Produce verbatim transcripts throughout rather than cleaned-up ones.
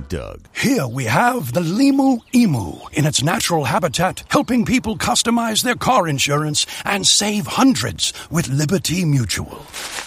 Doug. Here we have the Limu Emu in its natural habitat, helping people customize their car insurance and save hundreds with Liberty Mutual.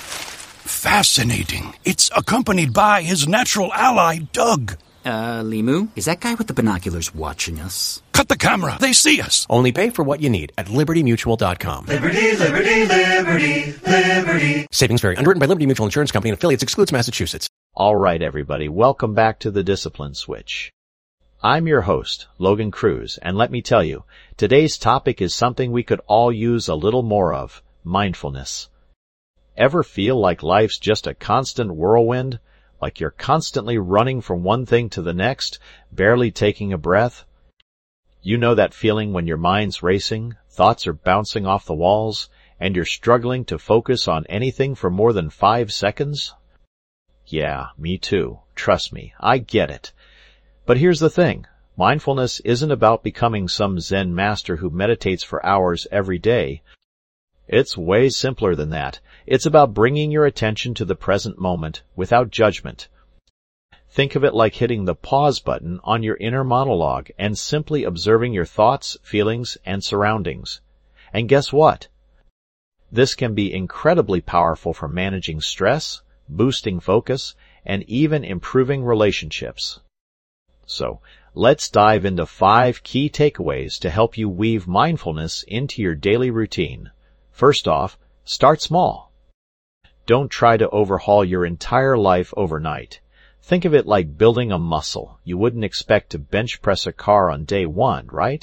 Fascinating. It's accompanied by his natural ally, Doug. Uh, Limu, is that guy with the binoculars watching us? Cut the camera. They see us. Only pay for what you need at liberty mutual dot com. Liberty, liberty, liberty, liberty. Savings vary. Underwritten by Liberty Mutual Insurance Company and affiliates. Excludes Massachusetts. All right, everybody. Welcome back to the Discipline Switch. I'm your host, Logan Cruz, and let me tell you, today's topic is something we could all use a little more of, mindfulness. Ever feel like life's just a constant whirlwind? Like you're constantly running from one thing to the next, barely taking a breath? You know that feeling when your mind's racing, thoughts are bouncing off the walls, and you're struggling to focus on anything for more than five seconds? Yeah, me too. Trust me, I get it. But here's the thing. Mindfulness isn't about becoming some Zen master who meditates for hours every day. It's way simpler than that. It's about bringing your attention to the present moment without judgment. Think of it like hitting the pause button on your inner monologue and simply observing your thoughts, feelings, and surroundings. And guess what? This can be incredibly powerful for managing stress, boosting focus, and even improving relationships. So, let's dive into five key takeaways to help you weave mindfulness into your daily routine. First off, start small. Don't try to overhaul your entire life overnight. Think of it like building a muscle. You wouldn't expect to bench press a car on day one, right?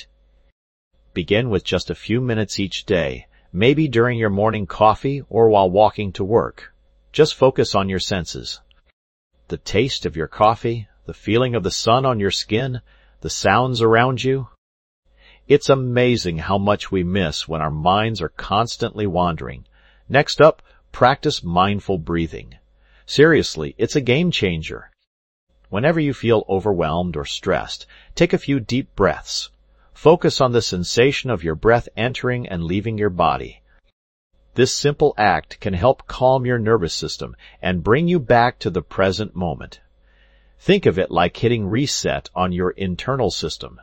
Begin with just a few minutes each day, maybe during your morning coffee or while walking to work. Just focus on your senses. The taste of your coffee, the feeling of the sun on your skin, the sounds around you. It's amazing how much we miss when our minds are constantly wandering. Next up, practice mindful breathing. Seriously, it's a game changer. Whenever you feel overwhelmed or stressed, take a few deep breaths. Focus on the sensation of your breath entering and leaving your body. This simple act can help calm your nervous system and bring you back to the present moment. Think of it like hitting reset on your internal system.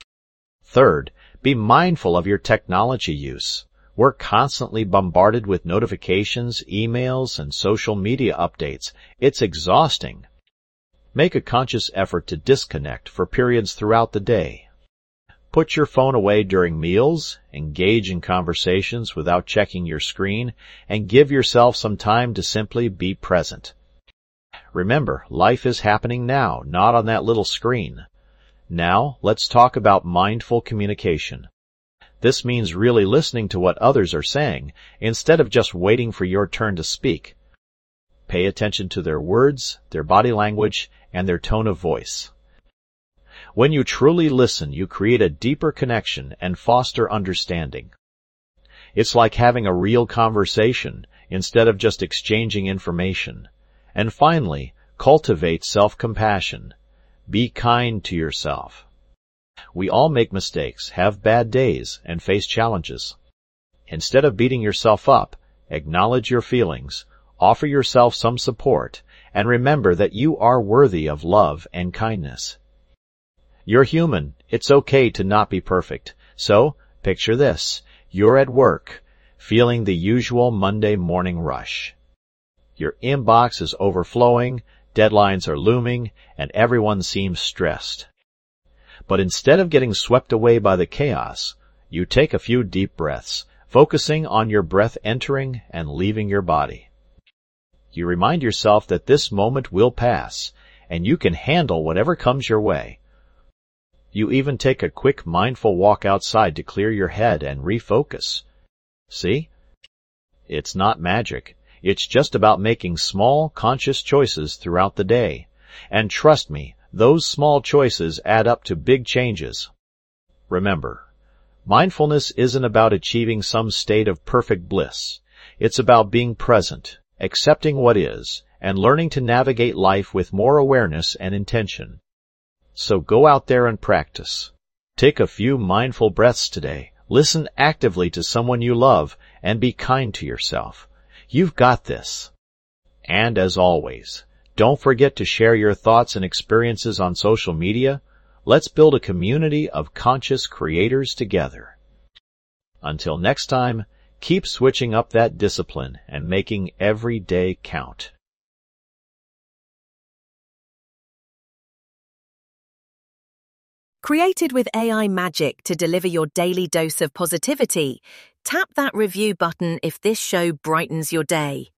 Third, be mindful of your technology use. We're constantly bombarded with notifications, emails, and social media updates. It's exhausting. Make a conscious effort to disconnect for periods throughout the day. Put your phone away during meals, engage in conversations without checking your screen, and give yourself some time to simply be present. Remember, life is happening now, not on that little screen. Now, let's talk about mindful communication. This means really listening to what others are saying, instead of just waiting for your turn to speak. Pay attention to their words, their body language, and their tone of voice. When you truly listen, you create a deeper connection and foster understanding. It's like having a real conversation, instead of just exchanging information. And finally, cultivate self-compassion. Be kind to yourself. We all make mistakes, have bad days, and face challenges. Instead of beating yourself up, acknowledge your feelings, offer yourself some support, and remember that you are worthy of love and kindness. You're human. It's okay to not be perfect. So, picture this. You're at work, feeling the usual Monday morning rush. Your inbox is overflowing, deadlines are looming, and everyone seems stressed. But instead of getting swept away by the chaos, you take a few deep breaths, focusing on your breath entering and leaving your body. You remind yourself that this moment will pass, and you can handle whatever comes your way. You even take a quick mindful walk outside to clear your head and refocus. See? It's not magic. It's just about making small, conscious choices throughout the day. And trust me, those small choices add up to big changes. Remember, mindfulness isn't about achieving some state of perfect bliss. It's about being present, accepting what is, and learning to navigate life with more awareness and intention. So go out there and practice. Take a few mindful breaths today. Listen actively to someone you love, and be kind to yourself. You've got this. And as always, Don't forget to share your thoughts and experiences on social media. Let's build a community of conscious creators together. Until next time, keep switching up that discipline and making every day count. Created with A I magic to deliver your daily dose of positivity, tap that review button if this show brightens your day.